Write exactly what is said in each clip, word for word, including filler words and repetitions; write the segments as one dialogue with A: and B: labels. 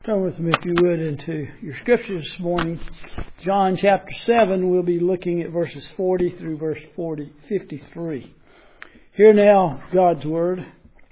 A: Turn with me, if you would, into your scriptures this morning. John chapter seven, we'll be looking at verses forty through verse forty, fifty-three. Hear now God's word.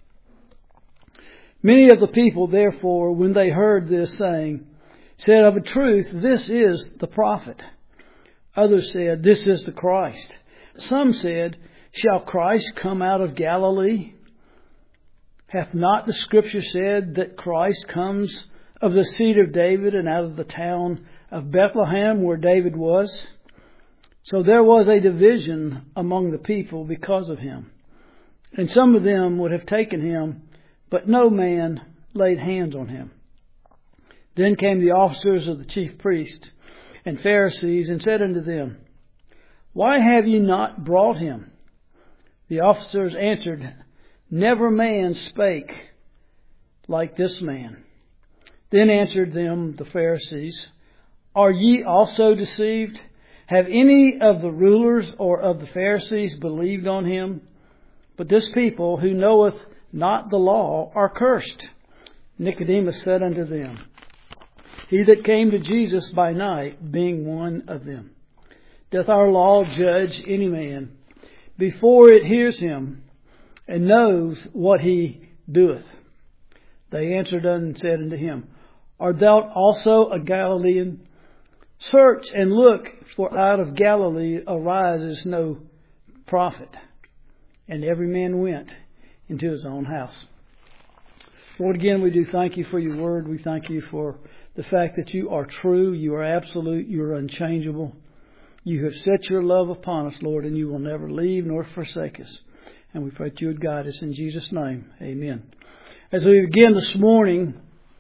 A: Many of the people, therefore, when they heard this saying, said, of a truth, this is the prophet. Others said, this is the Christ. Some said, shall Christ come out of Galilee? Hath not the Scripture said that Christ comes of the seed of David and out of the town of Bethlehem where David was? So there was a division among the people because of him. And some of them would have taken him, but no man laid hands on him. Then came the officers of the chief priests and Pharisees and said unto them, why have ye not brought him? The officers answered, never man spake like this man. Then answered them the Pharisees, are ye also deceived? Have any of the rulers or of the Pharisees believed on him? But this people who knoweth not the law are cursed. Nicodemus said unto them, he that came to Jesus by night, being one of them, doth our law judge any man before it hears him, and knows what he doeth? They answered and said unto him, art thou also a Galilean? Search and look, for out of Galilee arises no prophet. And every man went into his own house. Lord, again, we do thank you for your word. We thank you for the fact that you are true, you are absolute, you are unchangeable. You have set your love upon us, Lord, and you will never leave nor forsake us. And we pray that you would guide us in Jesus' name. Amen. As we begin this morning,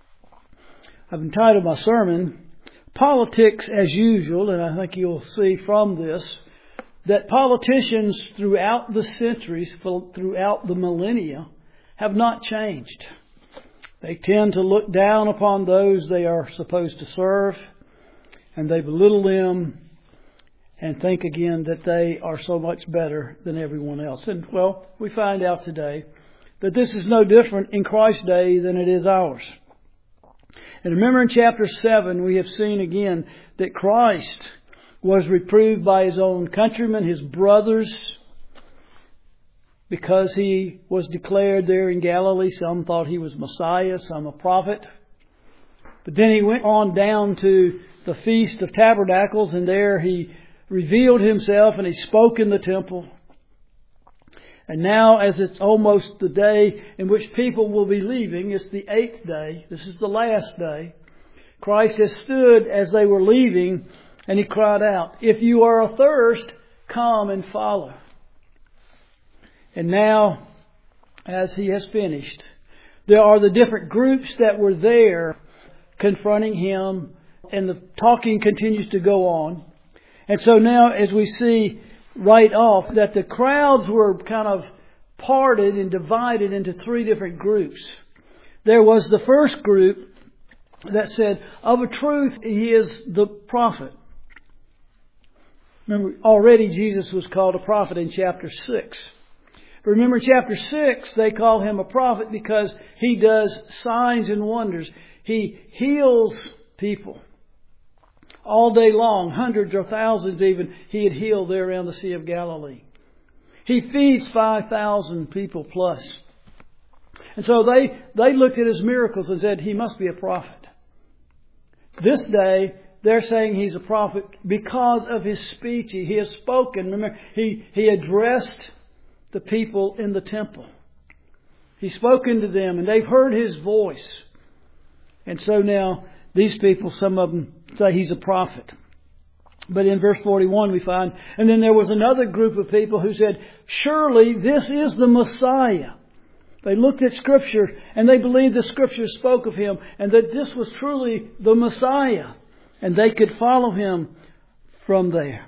A: I've entitled my sermon, Politics as Usual, and I think you'll see from this that politicians throughout the centuries, throughout the millennia, have not changed. They tend to look down upon those they are supposed to serve, and they belittle them and think again that they are so much better than everyone else. And, well, we find out today that this is no different in Christ's day than it is ours. And remember in chapter seven, we have seen again that Christ was reproved by his own countrymen, his brothers, because he was declared there in Galilee. Some thought he was Messiah, some a prophet. But then he went on down to the Feast of Tabernacles, and there he revealed himself and he spoke in the temple. And now, as it's almost the day in which people will be leaving, it's the eighth day. This is the last day. Christ has stood as they were leaving, and he cried out, if you are athirst, come and follow. And now, as he has finished, there are the different groups that were there confronting him, and the talking continues to go on. And so now, as we see right off, that the crowds were kind of parted and divided into three different groups. There was the first group that said, of a truth, he is the prophet. Remember, already Jesus was called a prophet in chapter six. But remember, in chapter six, they call him a prophet because he does signs and wonders. He heals people. All day long, hundreds or thousands even, he had healed there around the Sea of Galilee. He feeds five thousand people plus. And so they, they looked at his miracles and said, he must be a prophet. This day, they're saying he's a prophet because of his speech. He has spoken. Remember, he, he addressed the people in the temple. He's spoken to them and they've heard his voice. And so now, these people, some of them say he's a prophet. But in verse forty-one we find, and then there was another group of people who said, surely this is the Messiah. They looked at Scripture and they believed the Scripture spoke of him and that this was truly the Messiah. And they could follow him from there.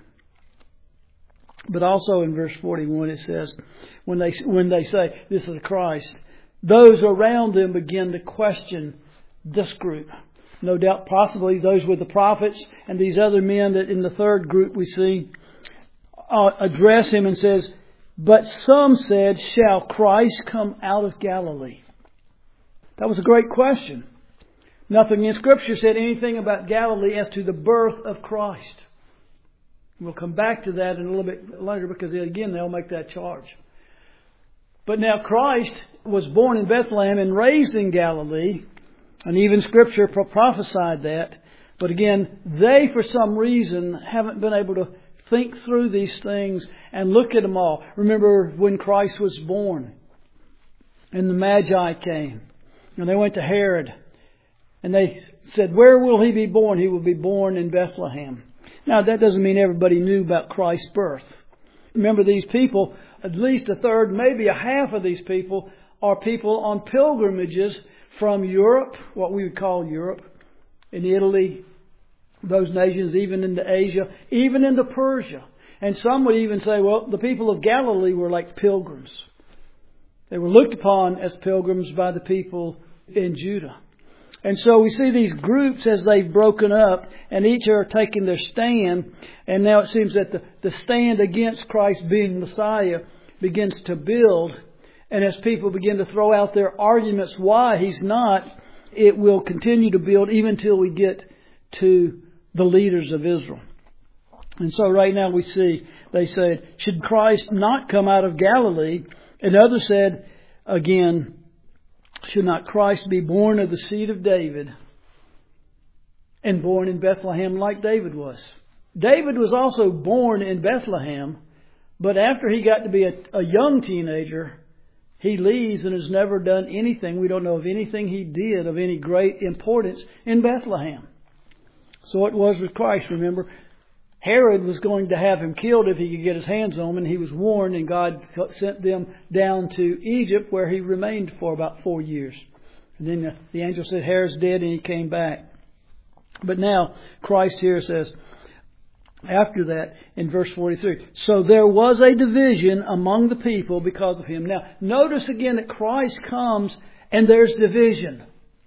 A: But also in verse forty-one it says, when they, when they say this is Christ, those around them begin to question this group. No doubt possibly those were the prophets and these other men that in the third group we see uh, address him and says, but some said, shall Christ come out of Galilee? That was a great question. Nothing in Scripture said anything about Galilee as to the birth of Christ. We'll come back to that in a little bit later because, again, they'll make that charge. But now Christ was born in Bethlehem and raised in Galilee. And even Scripture prophesied that. But again, they, for some reason, haven't been able to think through these things and look at them all. Remember when Christ was born and the Magi came. And they went to Herod. And they said, where will He be born? He will be born in Bethlehem. Now, that doesn't mean everybody knew about Christ's birth. Remember, these people, at least a third, maybe a half of these people, are people on pilgrimages from Europe, what we would call Europe, in Italy, those nations, even into Asia, even into Persia. And some would even say, well, the people of Galilee were like pilgrims. They were looked upon as pilgrims by the people in Judah. And so we see these groups as they've broken up, and each are taking their stand. And now it seems that the, the stand against Christ being Messiah begins to build. And as people begin to throw out their arguments why He's not, it will continue to build even till we get to the leaders of Israel. And so right now we see, they said, should Christ not come out of Galilee? And others said, again, should not Christ be born of the seed of David and born in Bethlehem like David was? David was also born in Bethlehem, but after he got to be a, a young teenager, he leaves and has never done anything. We don't know of anything he did of any great importance in Bethlehem. So it was with Christ, remember. Herod was going to have Him killed if he could get his hands on him, and he was warned, and God sent them down to Egypt, where he remained for about four years. And then the, the angel said, Herod's dead, and he came back. But now, Christ here says, after that, in verse forty-three, so there was a division among the people because of Him. Now, notice again that Christ comes, and there's division.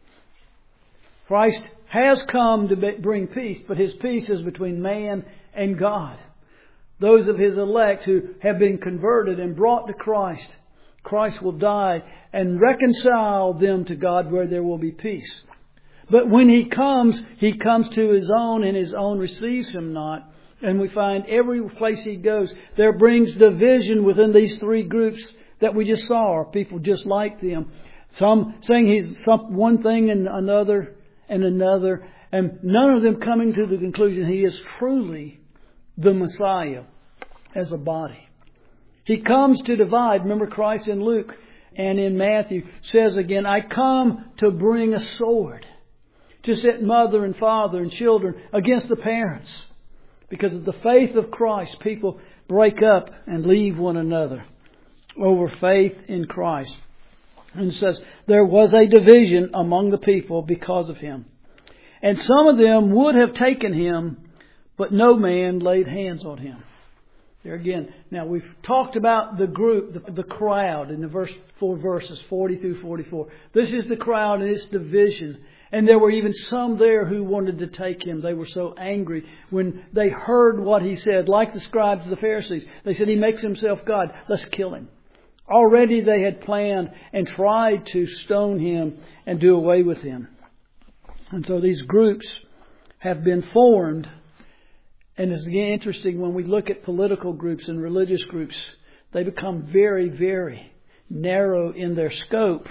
A: Christ has come to bring peace, but His peace is between man and God. Those of His elect who have been converted and brought to Christ, Christ will die and reconcile them to God where there will be peace. But when He comes, He comes to His own, and His own receives Him not. And we find every place He goes, there brings division within these three groups that we just saw, or people just like them. Some saying He's some, one thing and another and another, and none of them coming to the conclusion He is truly the Messiah as a body. He comes to divide. Remember Christ in Luke and in Matthew says again, I come to bring a sword, to set mother and father and children against the parents. Because of the faith of Christ, people break up and leave one another over faith in Christ. And it says, there was a division among the people because of Him. And some of them would have taken Him, but no man laid hands on Him. There again. Now we've talked about the group, the, the crowd in the verse four verses, forty through forty-four. This is the crowd and its division. And there were even some there who wanted to take Him. They were so angry when they heard what He said, like the scribes and the Pharisees. They said, He makes Himself God. Let's kill Him. Already they had planned and tried to stone Him and do away with Him. And so these groups have been formed. And it's again interesting when we look at political groups and religious groups, they become very, very narrow in their scope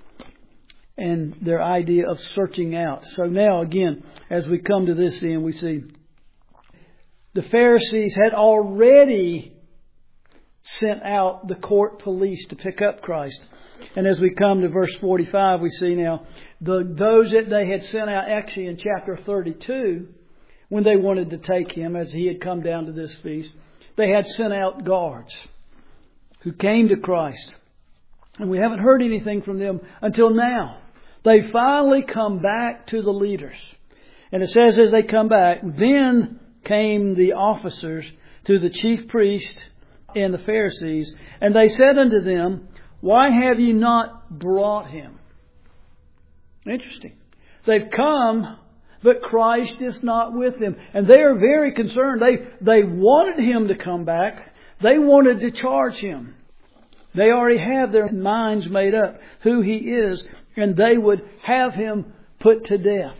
A: and their idea of searching out. So now again, as we come to this end, we see the Pharisees had already sent out the court police to pick up Christ. And as we come to verse forty-five, we see now the those that they had sent out actually in chapter thirty-two, when they wanted to take Him as He had come down to this feast, they had sent out guards who came to Christ. And we haven't heard anything from them until now. They finally come back to the leaders. And it says as they come back, then came the officers to the chief priest and the Pharisees, and they said unto them, why have ye not brought Him? Interesting. They've come, but Christ is not with them. And they are very concerned. They, they wanted Him to come back. They wanted to charge Him. They already have their minds made up who He is, and they would have Him put to death.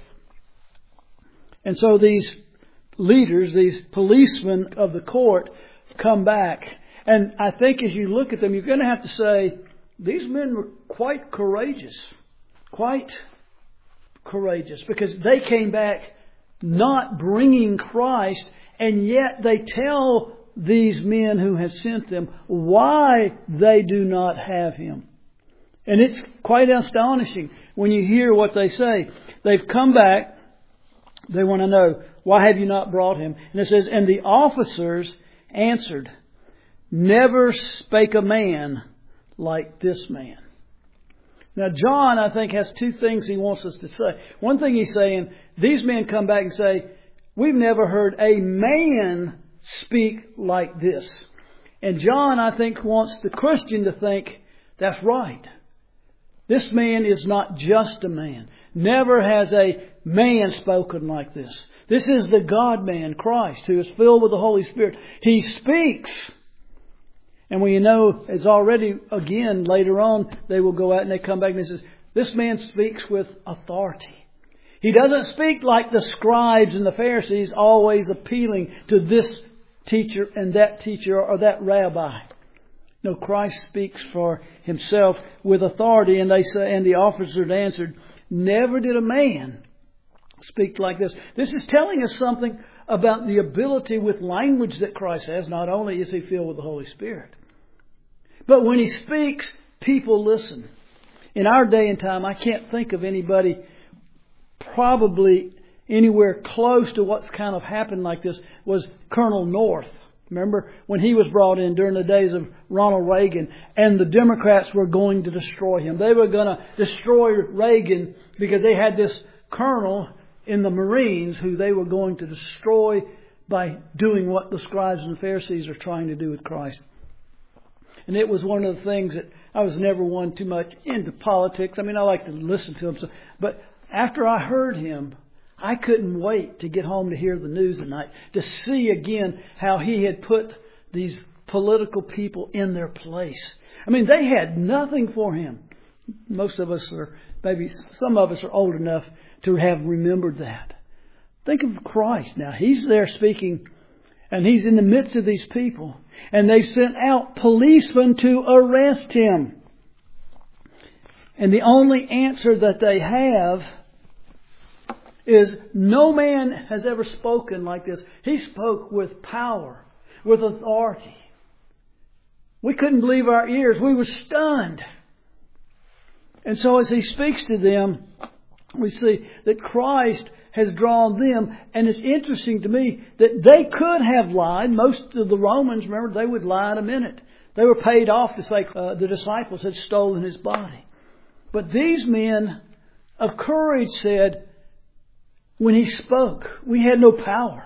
A: And so these leaders, these policemen of the court, come back. And I think as you look at them, you're going to have to say, these men were quite courageous. Quite courageous. Because they came back not bringing Christ, and yet they tell these men who have sent them why they do not have Him. And it's quite astonishing when you hear what they say. They've come back. They want to know, why have you not brought Him? And it says, and the officers answered, never spake a man like this man. Now John, I think, has two things he wants us to say. One thing he's saying, these men come back and say, we've never heard a man speak like this. And John, I think, wants the Christian to think, that's right. This man is not just a man. Never has a man spoken like this. This is the God-man, Christ, who is filled with the Holy Spirit. He speaks. And we know, as already, again, later on, they will go out and they come back and they says, this man speaks with authority. He doesn't speak like the scribes and the Pharisees, always appealing to this teacher and that teacher or that rabbi. No, Christ speaks for Himself with authority. And they say, and the officers answered, never did a man speak like this. This is telling us something about the ability with language that Christ has. Not only is He filled with the Holy Spirit, but when He speaks, people listen. In our day and time, I can't think of anybody probably anywhere close to what's kind of happened like this was Colonel North. Remember when he was brought in during the days of Ronald Reagan, and the Democrats were going to destroy him. They were going to destroy Reagan because they had this colonel in the Marines who they were going to destroy by doing what the scribes and the Pharisees are trying to do with Christ. And it was one of the things that I was never one too much into politics. I mean, I like to listen to him. So, but after I heard him, I couldn't wait to get home to hear the news at night, to see again how he had put these political people in their place. I mean, they had nothing for him. Most of us are, maybe some of us are old enough to have remembered that. Think of Christ now. He's there speaking, and He's in the midst of these people. And they've sent out policemen to arrest Him. And the only answer that they have is, no man has ever spoken like this. He spoke with power, with authority. We couldn't believe our ears. We were stunned. And so as He speaks to them, we see that Christ has drawn them. And it's interesting to me that they could have lied. Most of the Romans, remember, they would lie in a minute. They were paid off to say uh, the disciples had stolen His body. But these men of courage said, when He spoke, we had no power.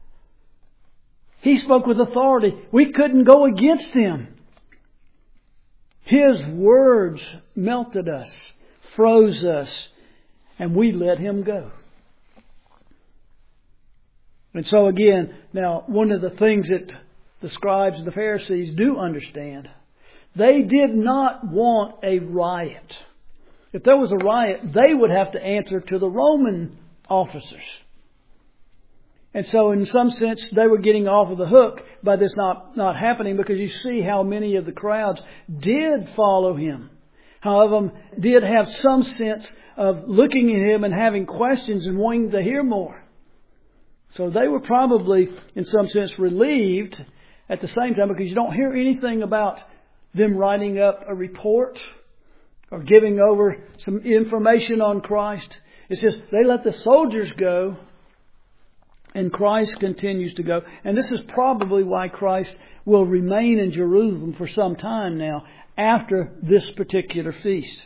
A: He spoke with authority. We couldn't go against Him. His words melted us, froze us, and we let Him go. And so again, now one of the things that the scribes and the Pharisees do understand, they did not want a riot. If there was a riot, they would have to answer to the Roman officers. And so in some sense, they were getting off of the hook by this not, not happening, because you see how many of the crowds did follow Him. How of them did have some sense of looking at Him and having questions and wanting to hear more. So they were probably, in some sense, relieved at the same time, because you don't hear anything about them writing up a report or giving over some information on Christ. It's just they let the soldiers go, and Christ continues to go. And this is probably why Christ will remain in Jerusalem for some time now after this particular feast.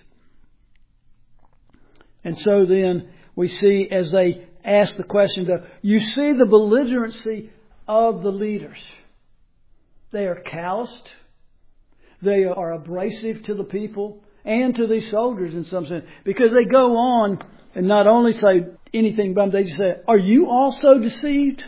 A: And so then we see, as they ask the question, though, you see the belligerency of the leaders. They are calloused. They are abrasive to the people and to these soldiers in some sense, because they go on and not only say anything about them, they just say, are you also deceived?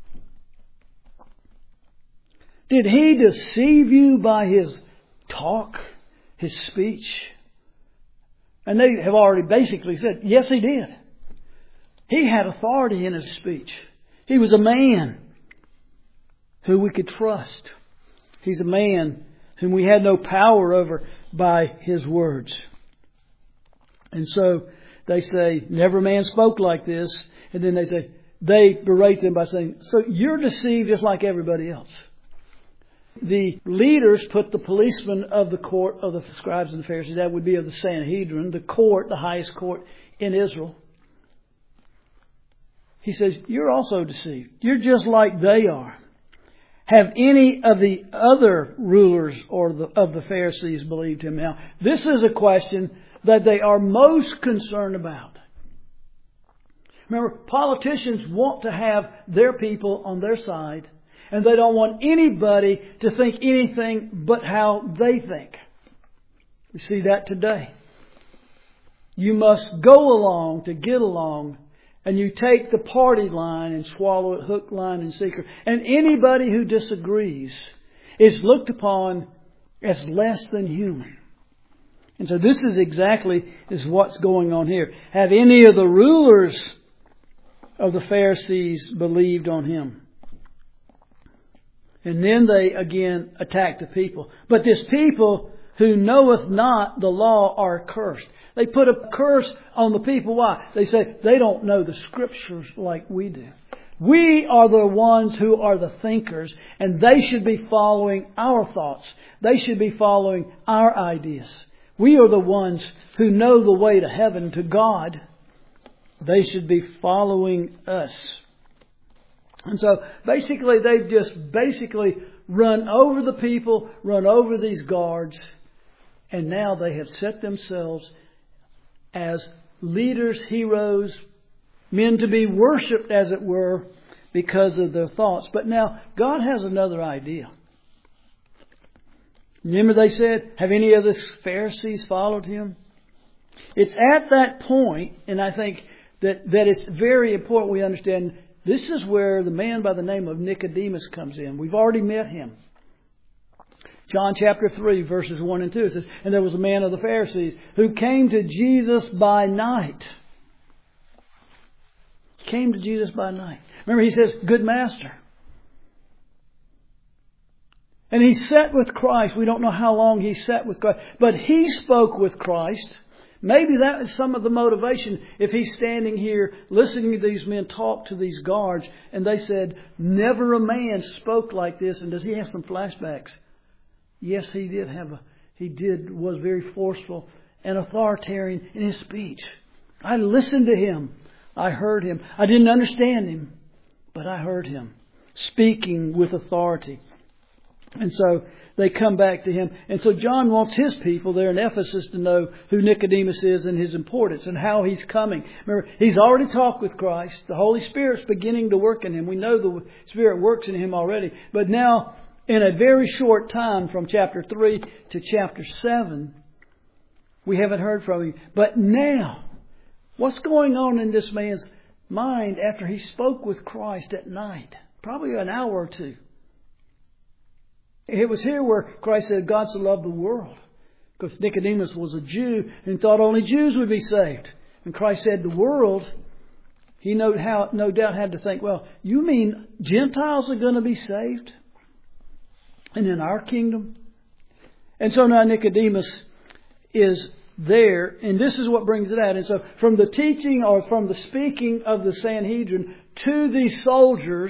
A: Did He deceive you by His talk, His speech? And they have already basically said, yes, He did. He had authority in his speech. He was a man who we could trust. He's a man whom we had no power over by his words. And so they say, never man spoke like this. And then they say, they berate them by saying, so you're deceived just like everybody else. The leaders put the policemen of the court of the scribes and the Pharisees, that would be of the Sanhedrin, the court, the highest court in Israel. He says, you're also deceived. You're just like they are. Have any of the other rulers or the, of the Pharisees believed him? Now, this is a question that they are most concerned about. Remember, politicians want to have their people on their side, and they don't want anybody to think anything but how they think. We see that today. You must go along to get along, and you take the party line and swallow it hook, line, and sinker. And anybody who disagrees is looked upon as less than human. And so this is exactly is what's going on here. Have any of the rulers of the Pharisees believed on him? And then they again attack the people. But this people who knoweth not the law are cursed. They put a curse on the people. Why? They say they don't know the Scriptures like we do. We are the ones who are the thinkers, and they should be following our thoughts. They should be following our ideas. We are the ones who know the way to heaven, to God. They should be following us. And so basically they've just basically run over the people, run over these guards, and now they have set themselves as leaders, heroes, men to be worshipped, as it were, because of their thoughts. But now God has another idea. Remember they said, have any of the Pharisees followed him? It's at that point, and I think that, that it's very important we understand, this is where the man by the name of Nicodemus comes in. We've already met him. John chapter three, verses one and two, it says, and there was a man of the Pharisees who came to Jesus by night. Came to Jesus by night. Remember, he says, good master. And he sat with Christ. We don't know how long he sat with Christ. But he spoke with Christ. Maybe that is some of the motivation. If he's standing here listening to these men talk to these guards, and they said, never a man spoke like this. And does he have some flashbacks? Yes, he did have a, he did, was very forceful and authoritarian in his speech. I listened to him. I heard him. I didn't understand him, but I heard him speaking with authority. And so they come back to him. And so John wants his people there in Ephesus to know who Nicodemus is and his importance and how he's coming. Remember, he's already talked with Christ. The Holy Spirit's beginning to work in him. We know the Spirit works in him already. But now, in a very short time, from chapter three to chapter seven, we haven't heard from him. But now, what's going on in this man's mind after he spoke with Christ at night? Probably an hour or two. It was here where Christ said, God so loved the world. Because Nicodemus was a Jew and thought only Jews would be saved. And Christ said the world, he no, how, no doubt had to think, well, you mean Gentiles are going to be saved? And in our kingdom? And so now Nicodemus is there, and this is what brings it out. And so from the teaching or from the speaking of the Sanhedrin to these soldiers,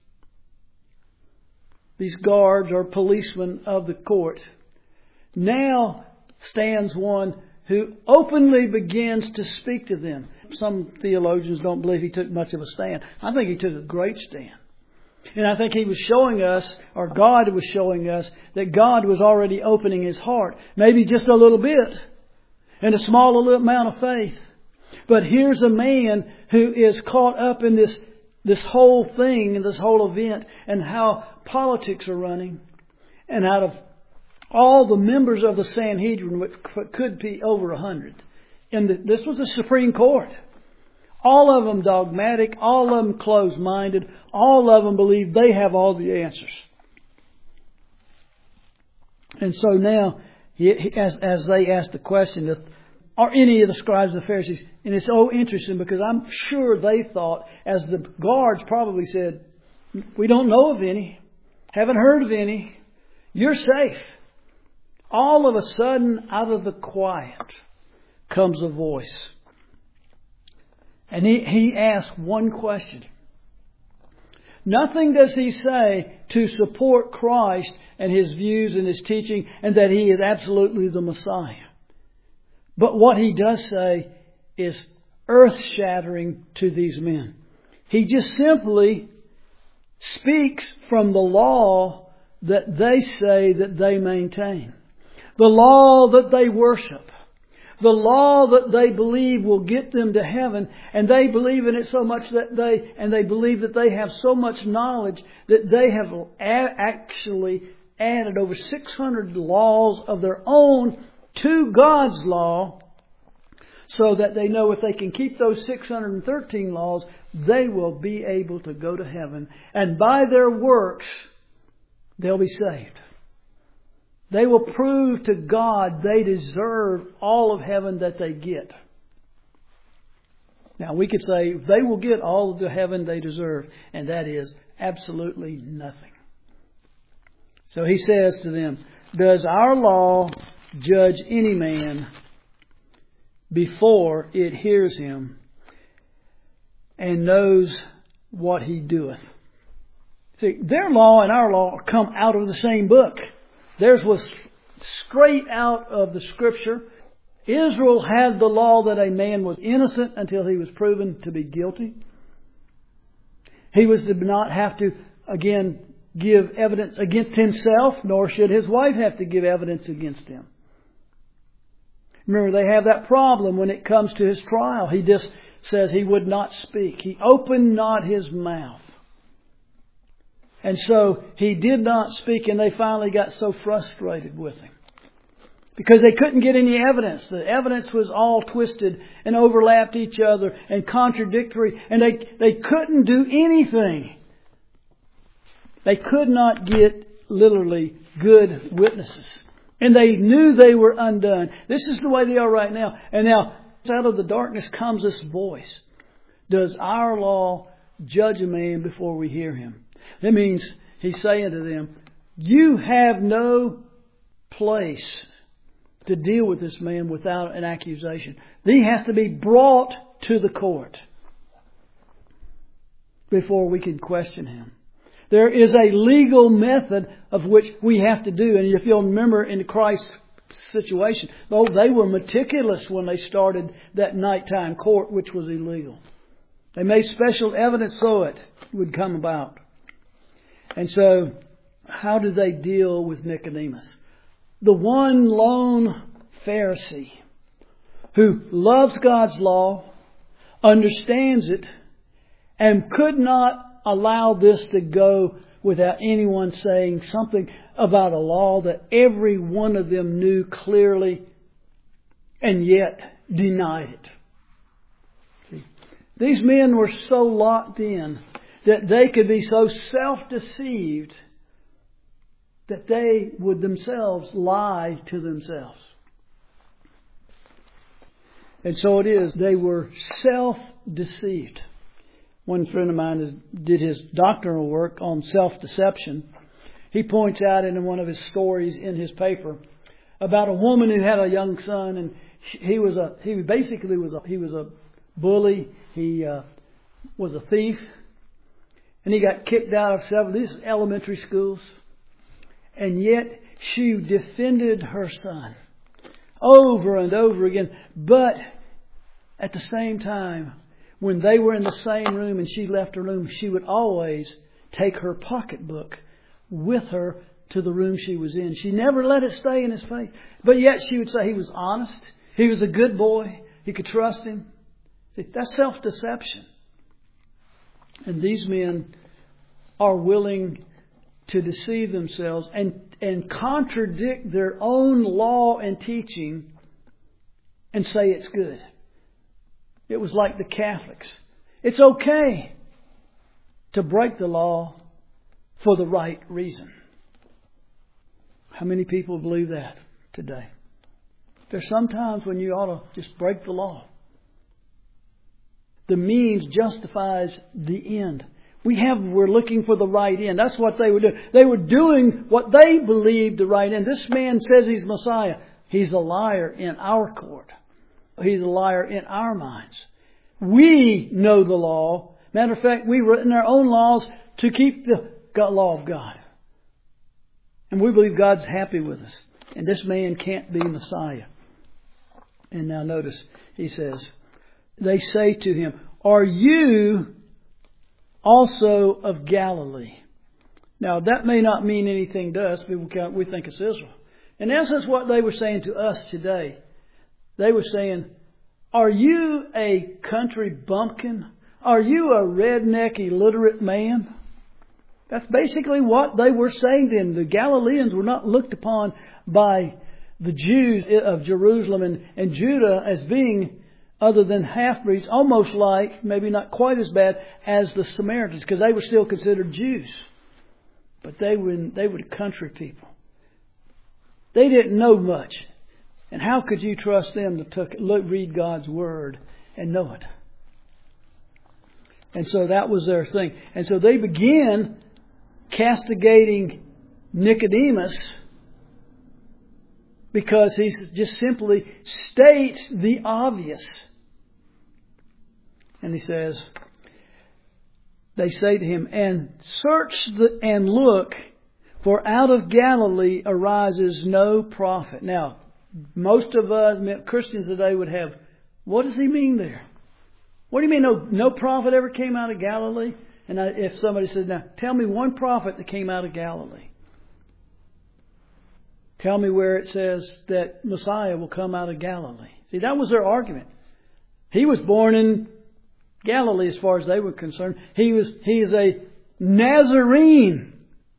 A: these guards or policemen of the court, now stands one who openly begins to speak to them. Some theologians don't believe he took much of a stand. I think he took a great stand. And I think he was showing us, or God was showing us, that God was already opening his heart. Maybe just a little bit. And a small amount of faith. But here's a man who is caught up in this, this whole thing, and this whole event, and how politics are running. And out of all the members of the Sanhedrin, which could be over a hundred, and the, this was the Supreme Court. All of them dogmatic, all of them closed-minded, all of them believe they have all the answers. And so now, as, as they ask the question, or any of the scribes and the Pharisees. And it's so interesting because I'm sure they thought, as the guards probably said, we don't know of any, haven't heard of any, you're safe. All of a sudden, out of the quiet, comes a voice. And he, he asks one question. Nothing does he say to support Christ and His views and His teaching and that He is absolutely the Messiah. But what he does say is earth-shattering to these men. He just simply speaks from the law that they say that they maintain. The law that they worship. The law that they believe will get them to heaven. And they believe in it so much that they, and they believe that they have so much knowledge that they have actually added over six hundred laws of their own to God's law, so that they know if they can keep those six hundred thirteen laws, they will be able to go to heaven. And by their works, they'll be saved. They will prove to God they deserve all of heaven that they get. Now we could say they will get all of the heaven they deserve, and that is absolutely nothing. So he says to them, does our law judge any man before it hears him and knows what he doeth? See, their law and our law come out of the same book. Theirs was straight out of the Scripture. Israel had the law that a man was innocent until he was proven to be guilty. He was to not have to, again, give evidence against himself, nor should his wife have to give evidence against him. Remember, they have that problem when it comes to his trial. He just says he would not speak. He opened not his mouth. And so he did not speak, and they finally got so frustrated with him. Because they couldn't get any evidence. The evidence was all twisted and overlapped each other and contradictory. And they, they couldn't do anything. They could not get literally good witnesses. And they knew they were undone. This is the way they are right now. And now, out of the darkness comes this voice. Does our law judge a man before we hear him? That means he's saying to them, you have no place to deal with this man without an accusation. He has to be brought to the court before we can question him. There is a legal method of which we have to do. And if you'll remember in Christ's situation, though they were meticulous when they started that nighttime court, which was illegal. They made special evidence so it would come about. And so, how did they deal with Nicodemus? The one lone Pharisee who loves God's law, understands it, and could not allow this to go without anyone saying something about a law that every one of them knew clearly and yet denied it. See, these men were so locked in that they could be so self-deceived that they would themselves lie to themselves. And so it is, they were self-deceived. One friend of mine is, did his doctoral work on self-deception. He points out in one of his stories in his paper about a woman who had a young son, and he was a he basically was a he was a bully. He uh, was a thief, and he got kicked out of several these elementary schools. And yet she defended her son over and over again. But at the same time, when they were in the same room and she left her room, she would always take her pocketbook with her to the room she was in. She never let it stay in his face. But yet she would say he was honest. He was a good boy. He could trust him. See, that's self-deception. And these men are willing to deceive themselves and, and contradict their own law and teaching and say it's good. It was like the Catholics. It's okay to break the law for the right reason. How many people believe that today? There's some times when you ought to just break the law. The means justifies the end. We have, we're looking for the right end. That's what they were doing. They were doing what they believed the right end. This man says he's Messiah. He's a liar in our court. He's a liar in our minds. We know the law. Matter of fact, we've written our own laws to keep the law of God. And we believe God's happy with us. And this man can't be Messiah. And now notice, he says, they say to him, "Are you also of Galilee?" Now that may not mean anything to us, but we think it's Israel. In essence, what they were saying to us today, they were saying, "Are you a country bumpkin? Are you a redneck illiterate man?" That's basically what they were saying to him. The Galileans were not looked upon by the Jews of Jerusalem and, and Judah as being other than half-breeds, almost like, maybe not quite as bad as the Samaritans, because they were still considered Jews. But they were, they were country people. They didn't know much. And how could you trust them to took, look, read God's Word and know it? And so that was their thing. And so they began castigating Nicodemus because he just simply states the obvious. And he says, they say to him, "And search the, and look, for out of Galilee arises no prophet." Now, most of us Christians today would have, what does he mean there? What do you mean no, no prophet ever came out of Galilee? And I, if somebody said, "Now, tell me one prophet that came out of Galilee. Tell me where it says that Messiah will come out of Galilee." See, that was their argument. He was born in Galilee as far as they were concerned. He was he is a Nazarene.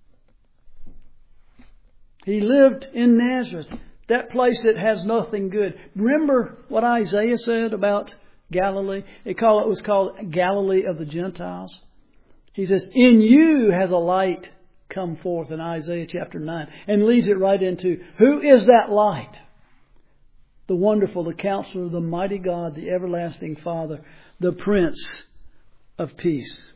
A: He lived in Nazareth, that place that has nothing good. Remember what Isaiah said about Galilee? They call it was called Galilee of the Gentiles. He says, "In you has a light come forth," in Isaiah chapter nine, and leads it right into, who is that light? The Wonderful, the Counselor, the Mighty God, the Everlasting Father, the Prince of Peace.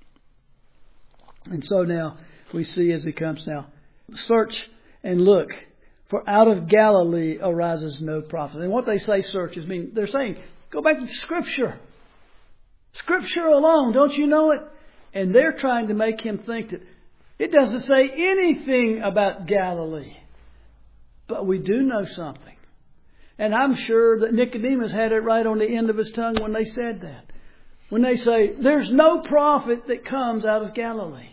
A: And so now we see as he comes now, "Search and look, for out of Galilee arises no prophet." And what they say search is mean they're saying, go back to Scripture. Scripture alone, don't you know it? And they're trying to make him think that it doesn't say anything about Galilee. But we do know something. And I'm sure that Nicodemus had it right on the end of his tongue when they said that. When they say, "There's no prophet that comes out of Galilee."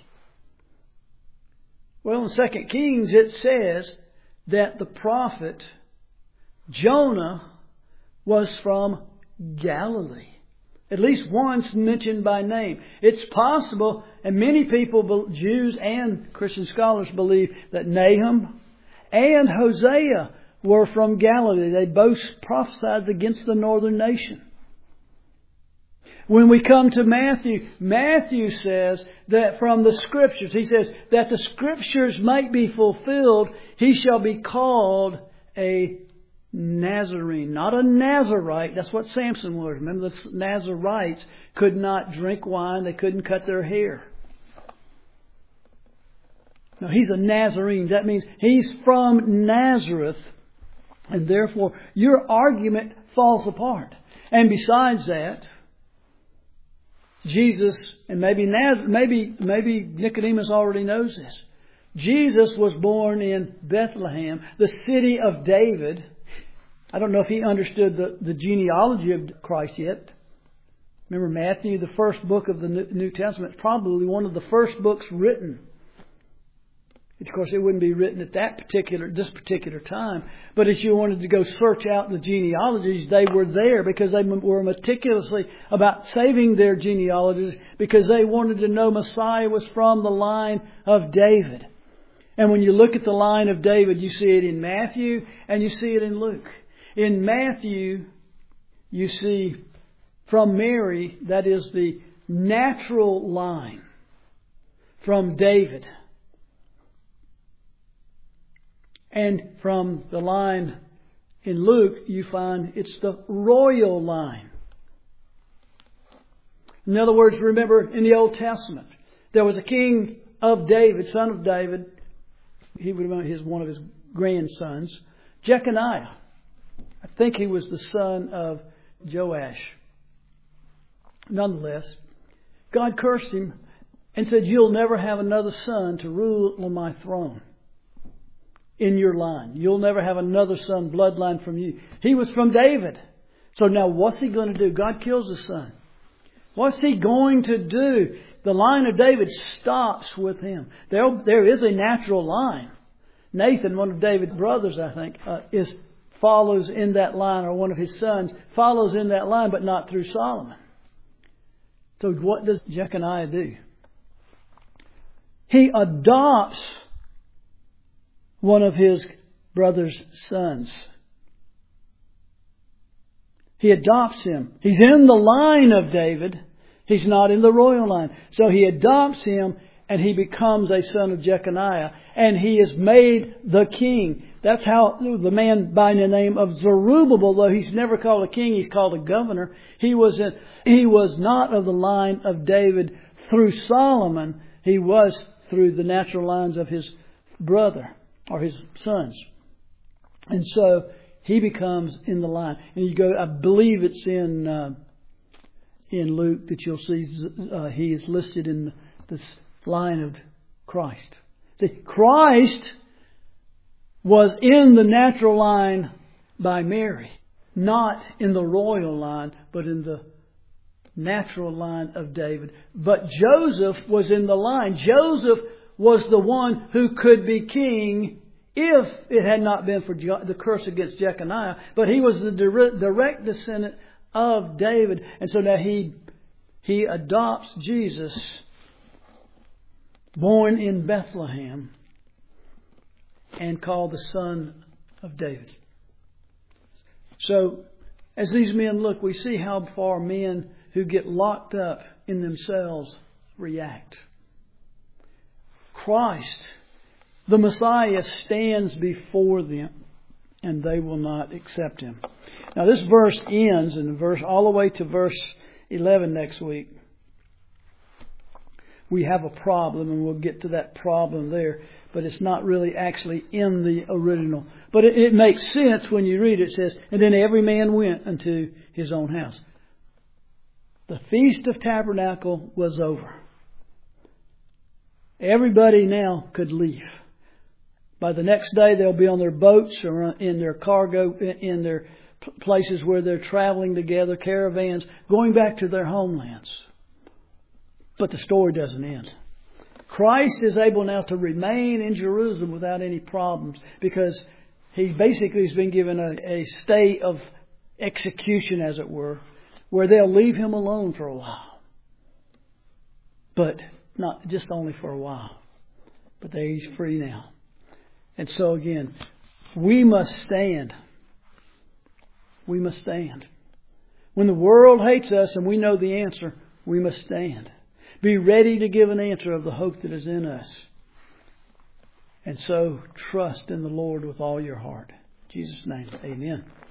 A: Well, in Second Kings it says that the prophet Jonah was from Galilee. At least once mentioned by name. It's possible, and many people, Jews and Christian scholars, believe that Nahum and Hosea were from Galilee. They both prophesied against the northern nation. When we come to Matthew, Matthew says that from the Scriptures, he says that the Scriptures might be fulfilled, he shall be called a Nazarene, not a Nazarite. That's what Samson was. Remember, the Nazarites could not drink wine. They couldn't cut their hair. No, he's a Nazarene. That means he's from Nazareth. And therefore, your argument falls apart. And besides that, Jesus, and maybe Naz, maybe maybe Nicodemus already knows this. Jesus was born in Bethlehem, the city of David. I don't know if he understood the, the genealogy of Christ yet. Remember Matthew, the first book of the New Testament, is probably one of the first books written. Of course, it wouldn't be written at that particular, this particular time. But if you wanted to go search out the genealogies, they were there because they were meticulously about saving their genealogies because they wanted to know Messiah was from the line of David. And when you look at the line of David, you see it in Matthew and you see it in Luke. In Matthew, you see from Mary, that is the natural line from David. And from the line In Luke, you find it's the royal line. In other words, remember in the Old Testament, there was a king of David, son of David. He would have been his, one of his grandsons, Jeconiah. I think he was the son of Joash. Nonetheless, God cursed him and said, "You'll never have another son to rule on my throne in your line. You'll never have another son, bloodline from you." He was from David. So now what's he going to do? God kills his son. What's he going to do? The line of David stops with him. There, there is a natural line. Nathan, one of David's brothers, I think, uh, is follows in that line, or one of his sons follows in that line, but not through Solomon. So what does Jeconiah do? He adopts one of his brother's sons. He adopts him. He's in the line of David. He's not in the royal line. So he adopts him and he becomes a son of Jeconiah. And he is made the king. That's how the man by the name of Zerubbabel, though he's never called a king, he's called a governor. He was in, he was not of the line of David through Solomon. He was through the natural lines of his brother or his sons. And so he becomes in the line. And you go, I believe it's in uh, in Luke that you'll see uh, he is listed in this line of Christ. See, Christ was in the natural line by Mary, not in the royal line, but in the natural line of David. But Joseph was in the line. Joseph was the one who could be king if it had not been for the curse against Jeconiah. But he was the direct descendant of David. And so now he, he adopts Jesus, born in Bethlehem, and called the Son of David. So, as these men look, we see how far men who get locked up in themselves react. Christ, the Messiah, stands before them, and they will not accept Him. Now, this verse ends in the verse all the way to verse eleven next week. We have a problem, and we'll get to that problem there. But it's not really actually in the original. But it, it makes sense when you read it. It says, "And then every man went unto his own house." The Feast of Tabernacle was over. Everybody now could leave. By the next day, they'll be on their boats or in their cargo, in their places where they're traveling together, caravans, going back to their homelands. But the story doesn't end. Christ is able now to remain in Jerusalem without any problems, because He basically has been given a, a stay of execution, as it were, where they'll leave Him alone for a while. But not just only for a while. But there He's free now. And so again, we must stand. We must stand. When the world hates us and we know the answer, we must stand. Be ready to give an answer of the hope that is in us. And so trust in the Lord with all your heart. In Jesus' name, amen.